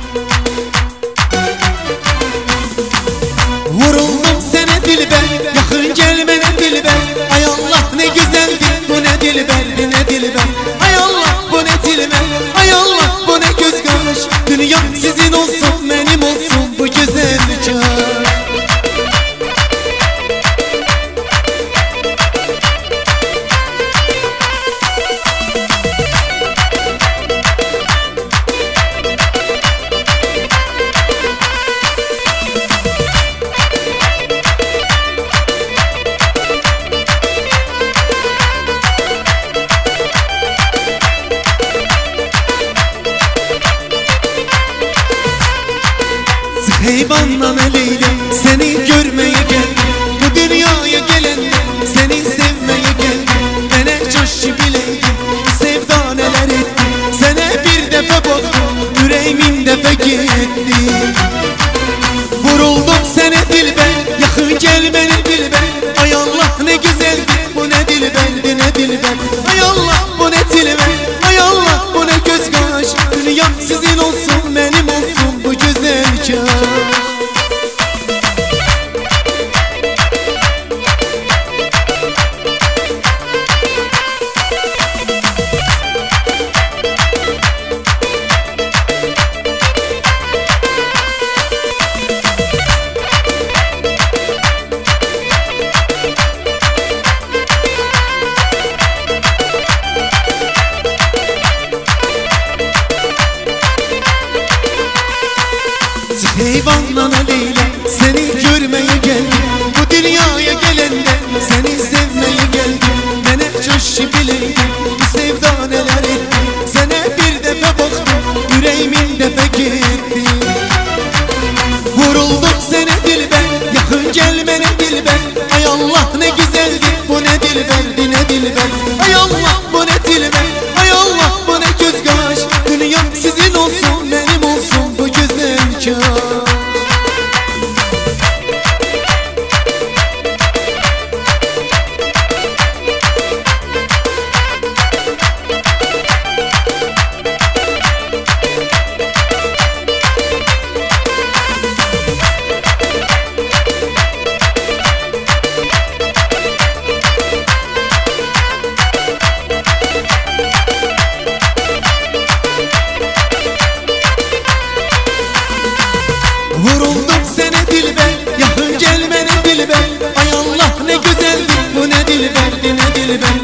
Vuruldum sana dilber, yakın gelme ne dilber. Ay Allah ne güzeldi bu ne dilber, ne dilber. Ay Allah bu ne dilber, ay Allah bu ne göz karış. Dünya sizin olsun benim olsun bu güzel nikah. Heyvanla Leyla seni görmeye geldim. Bu dünyaya gelende seni sevmeye geldim. Ben en coşku bileydim sevda neler etti. Sana bir defa baktım yüreğimin defa gitti. Vuruldum sana dilber, yakın gelme ne dilber. Ay Allah ne güzeldi bu ne dilberdi ne dilber. Ay Allah bu ne dilber, ay Allah bu ne göz kaş. Dünyam sizin olsun benim olsun bu güzel nikah. Eyvanla Leyla seni görmeye geldim. Bu dünyaya gelende seni sevmeye geldim. Ben hep coşku bileydim bu sevda neler etti. Sana bir defa baktım yüreğimin defa gitti. Vuruldum sana dilber, yakın gelme ne dilber. Ay Allah ne güzeldi bu ne dilberdi ne dilber. Ay Allah bu ne dilber, ay Allah bu ne göz kaş. Dünyam sizin olsun benim olsun bu güzel nikah. Vuruldum sana dilber, yakın gelme ne dilber. Ay Allah ne güzeldi bu ne dilberdi ne dilber.